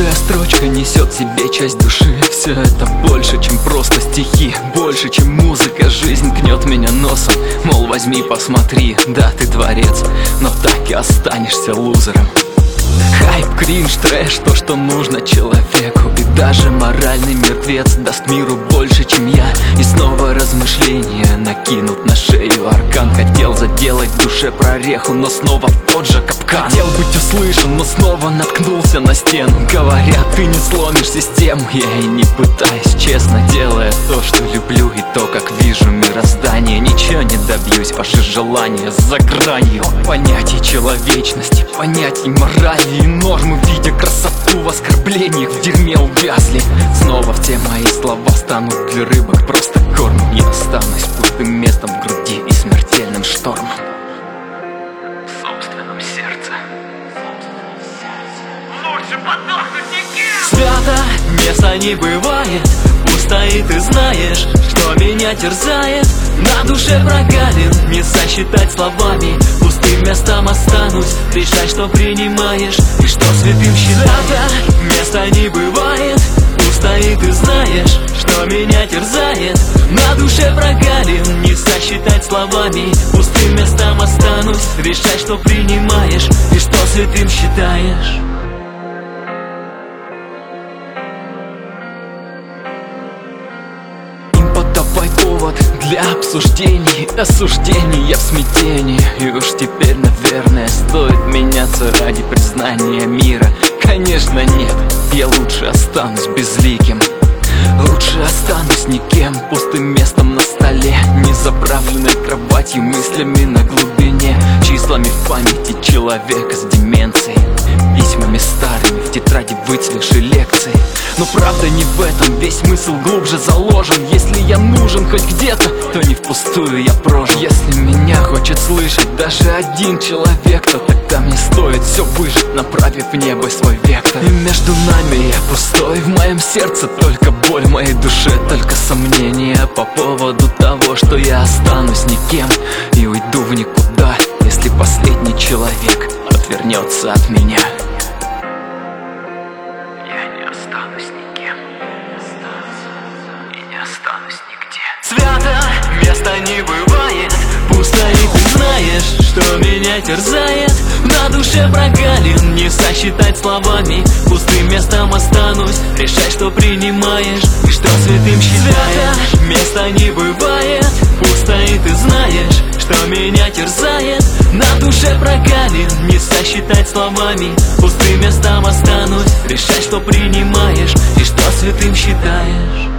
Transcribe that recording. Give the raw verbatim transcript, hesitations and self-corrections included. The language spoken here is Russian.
Каждая строчка несет в себе часть души. Все это больше, чем просто стихи, больше, чем музыка. Жизнь кнет меня носом, мол, возьми, посмотри. Да, ты творец, но так и останешься лузером. Хайп, кринж, трэш, то, что нужно человеку. И даже моральный мертвец даст миру больше, чем я. И снова размышления накинут на шею аркан. Хотел заделать в душе прореху, но снова в тот же капкан. Хотел быть услышан, но снова наткнулся на стену. Говорят, ты не сломишь систему. Я и не пытаюсь, честно, делая то, что люблю, и то, как вижу мироздание. Ничего не добьюсь, ваши желания за гранью понятий человечности, понятий морали и нормы, видя красоту в оскорблениях, в дерьме увязли. Снова в те мои слова станут для рыбок просто кормом. Я останусь пустым местом в груди и смертельным штормом в собственном сердце. Лучше подохнуть никем. Свято места не бывает, пусто, и ты знаешь, что меня терзает. На душе прогалин, не сосчитать словами. Пустым местом останусь, решай, что принимаешь и что святым считаешь. Места не бывает, пусто, и ты знаешь, что меня терзает. На душе прогалин, не сосчитать словами. Пустым местом останусь, решай, что принимаешь и что святым считаешь. Давай повод для обсуждений, осуждений. Я в смятении, и уж теперь, наверное, стоит меняться ради признания мира. Конечно нет, я лучше останусь безликим. Лучше останусь никем, пустым местом на столе, незаправленной кроватью, мыслями на глубине, числами в памяти человека с деменцией, письмами старыми в тетради выцветшей лекции. Но правда не в этом, весь смысл глубже заложен. Если я нужен хоть где-то, то не впустую я прожил. Если меня хочет слышать даже один человек, то тогда мне стоит все выжить, направив в небо свой вектор. И между нами я пустой, в моем сердце только боль, в моей душе только сомнения по поводу того, что я останусь никем и уйду в никуда, если последний человек отвернется от меня. Останусь никем, и не останусь нигде. Свято места не бывает, пусто, и ты знаешь, что меня терзает. На душе прогалин, не сосчитать словами. Пустым местом останусь, решай, что принимаешь и что святым считаешь. Свято места не бывает, пусто, и ты знаешь, что меня терзает. На душе прогалин, не сосчитать словами. Пустым местом останусь, решай, что принимаешь и что святым считаешь.